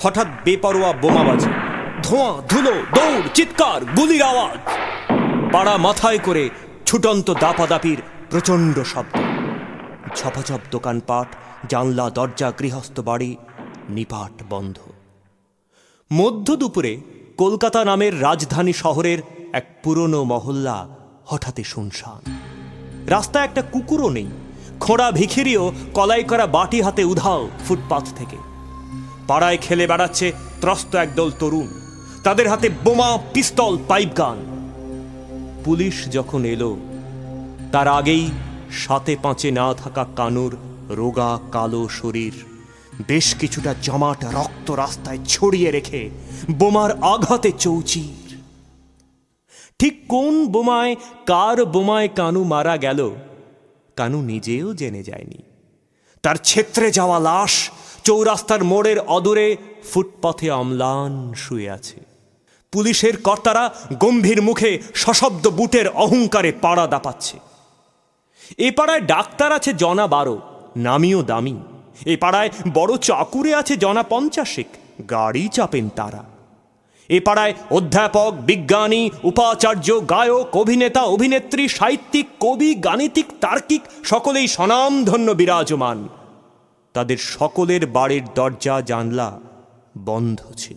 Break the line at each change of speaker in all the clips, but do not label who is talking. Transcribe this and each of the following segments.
হঠাৎ বেপরোয়া বোমাবাজি, ধোঁয়া, ধুলো, দৌড়, চিৎকার, গুলির আওয়াজ। পাড়া মাথায় করে ছুটন্ত দাপাদাপির প্রচণ্ড শব্দ। ঝপাঝপ দোকানপাট, জানলা, দরজা, গৃহস্থ বাড়ি নিপাট বন্ধ। মধ্য দুপুরে কলকাতা নামের রাজধানী শহরের এক পুরনো মহল্লা হঠাৎই শুনশান। রাস্তায় একটা কুকুরও নেই। খোঁড়া ভিখিরিও কলাই করা বাটি হাতে উধাও ফুটপাথ থেকে। পাড়ায় খেলে বেড়াচ্ছে ত্রস্ত একদল তরুণ, তাদের হাতে বোমা, পিস্তল, পাইপ গান। পুলিশ যখন এলো, তার আগেই সাতে পাঁচে না থাকা কানুর রোগা কালো শরীর বেশ কিছুটা জমাট রক্ত রাস্তায় ছড়িয়ে রেখে বোমার আঘাতে চৌচির। ঠিক কোন বোমায়, কার বোমায় কানু মারা গেল, কানু নিজেও জেনে যায়নি। তার ছেত্রে যাওয়া লাশ চৌরাস্তার মোড়ের অদূরে ফুটপাথে অম্লান শুয়ে আছে। পুলিশের কর্তারা গম্ভীর মুখে সশব্দ বুটের অহংকারে পাড়া দাপাচ্ছে। এ পাড়ায় ডাক্তার আছে জনা 12, নামিও দামি। এ পাড়ায় বড় চাকুরে আছে জনা 50, গাড়ি চাপেন তারা। এ পাড়ায় অধ্যাপক, বিজ্ঞানী, উপাচার্য, গায়ক, অভিনেতা, অভিনেত্রী, সাহিত্যিক, কবি, গাণিতিক, তার্কিক সকলেই স্বনামধন্য বিরাজমান। তাদের সকলের বাড়ির দরজা জানলা বন্ধ ছিল।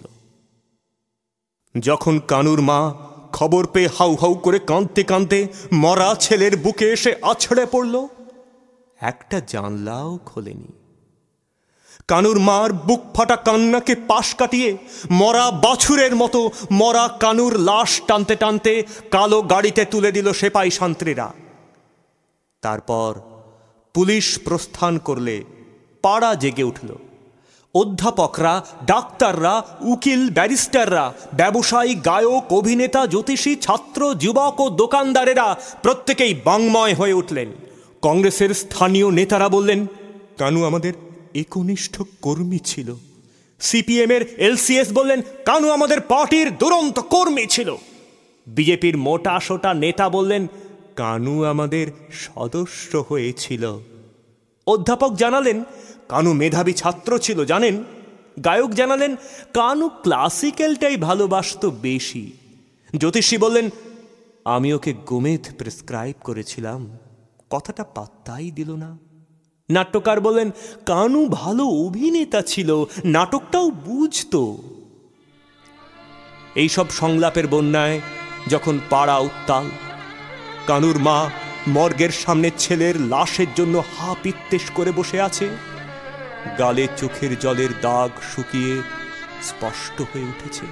যখন কানুর মা খবর পেয়ে হাউ হাউ করে কাঁদতে কাঁদতে মরা ছেলের বুকে এসে আছড়ে পড়ল, একটা জানলাও খোলেনি। কানুর মার বুক ফাটা কান্নাকে পাশ কাটিয়ে মরা বাছুরের মতো মরা কানুর লাশ টানতে টানতে কালো গাড়িতে তুলে দিল সেপাই শান্ত্রীরা। তারপর পুলিশ প্রস্থান করলে পাড়া জেগে উঠল। অধ্যাপকরা, ডাক্তাররা, উকিল, ব্যারিস্টাররা, ব্যবসায়ী, গায়ক, অভিনেতা, জ্যোতিষী, ছাত্র, যুবক ও দোকানদারেরা প্রত্যেকেই বাংময় হয়ে উঠলেন। কংগ্রেসের স্থানীয় নেতারা বললেন, কানু আমাদের একনিষ্ঠ কর্মী ছিল। সিপিএমের এলসিএস বললেন, কানু আমাদের পার্টির দুরন্ত কর্মী ছিল। বিজেপির মোটা সোটা নেতা বললেন, কানু আমাদের সদস্য হয়েছিল। অধ্যাপক জানালেন, কানু মেধাবী ছাত্র ছিল জানেন। গায়ক জানালেন, কানু ক্লাসিক্যালটাই ভালোবাসত বেশি। জ্যোতিষী বললেন, আমি ওকে গোমেদ প্রেসক্রাইব করেছিলাম, কথাটা পাত্তাই দিল না। নাট্যকার বললেন, কানু ভালো অভিনেতা ছিল, নাটকটাও বুঝতো। এইসব সংলাপের বন্যায় যখন পাড়া উত্তাল, কানুর মা মর্গের সামনে ছেলের লাশের জন্য হা পিত্তেশ করে বসে আছে। গালে চোখের জলের দাগ শুকিয়ে স্পষ্ট হয়ে উঠেছে।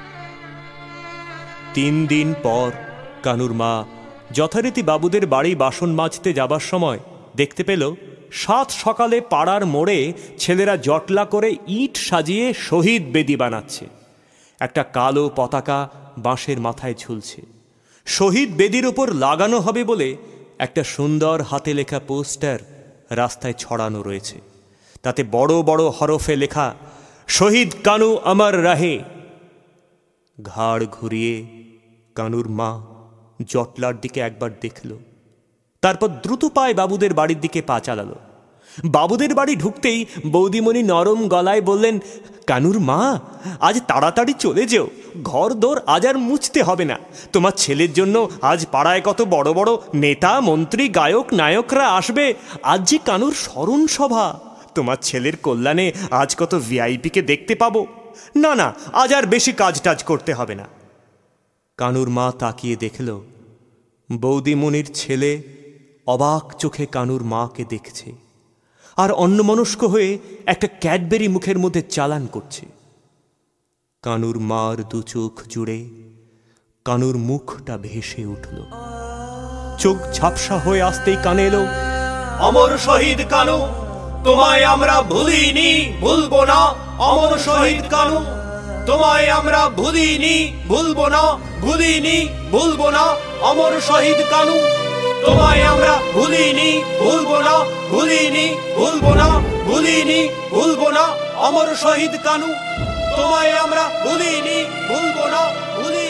3 দিন পর কানুর মা যথারীতি বাবুদের বাড়ি বাসন মাজতে যাবার সময় দেখতে পেল 7 সকালে পাড়ার মোড়ে ছেলেরা জটলা করে ইট সাজিয়ে শহীদ বেদি বানাচ্ছে। একটা কালো পতাকা বাঁশের মাথায় ঝুলছে। শহীদ বেদির উপর লাগানো হবে বলে একটা সুন্দর হাতে লেখা পোস্টার রাস্তায় ছড়ানো রয়েছে। তাতে বড় বড় হরফে লেখা, শহীদ কানু অমর রহে। ঘাড় ঘুরিয়ে কানুর মা জটলার দিকে একবার দেখল, তারপর দ্রুত পায়ে বাবুদের বাড়ির দিকে পা চালালো। বাবুদের বাড়ি ঢুকতেই বৌদিমণি নরম গলায় বললেন, কানুর মা আজ তাড়াতাড়ি চলে যেও, ঘর দোর আজ আর মুছতে হবে না। তোমার ছেলের জন্য আজ পাড়ায় কত বড় বড় নেতা, মন্ত্রী, গায়ক, নায়করা আসবে। আজ যে কানুর স্মরণ সভা, তোমার ছেলের কল্যাণে আজ কত ভিআইপিকে দেখতে পাবো। না না, আজ আর বেশি কাজ টাজ করতে হবে না। কানুর মা তাকিয়ে দেখল, বৌদিমণির ছেলে অবাক চোখে কানুর মাকে দেখছে, আর অন্যমনস্ক হয়ে একটা ক্যাডবেরি মুখের মধ্যে চালান করছে। কানুর মার 2 চোখ জুড়ে কানুর মুখটা ভেসে উঠল। চোখ ঝাপসা হয়ে আসতেই কানে এলো, অমর শহীদ কানু, তোমায় আমরা ভুলিনি, ভুলবো না। অমর শহীদ কানু, তোমায় আমরা ভুলিনি, ভুলবো না, ভুলিনি, ভুলবো না। অমর শহীদ কানু, তোমায় আমরা ভুলিনি, ভুলবো না, ভুলিনি, ভুলবো না, ভুলিনি, ভুলবো না। অমর শহীদ কানু, তোমায় আমরা ভুলিনি, ভুলবো না, ভুলিনি।